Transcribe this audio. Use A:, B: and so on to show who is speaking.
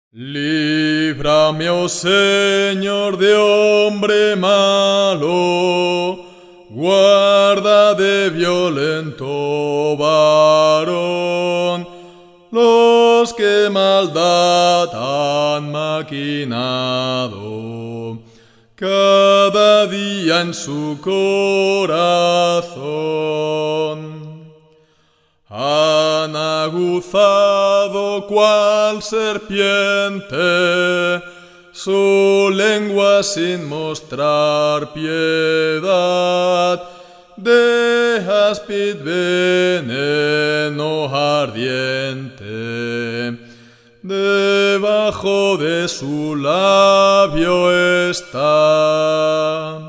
A: Líbrame, oh Señor, de hombre malo, guarda de violento varón, los que maldad han maquinado cada día en su corazón. Han aguzado cual serpiente su lengua sin mostrar piedad, de áspid veneno ardiente, debajo de su labio está.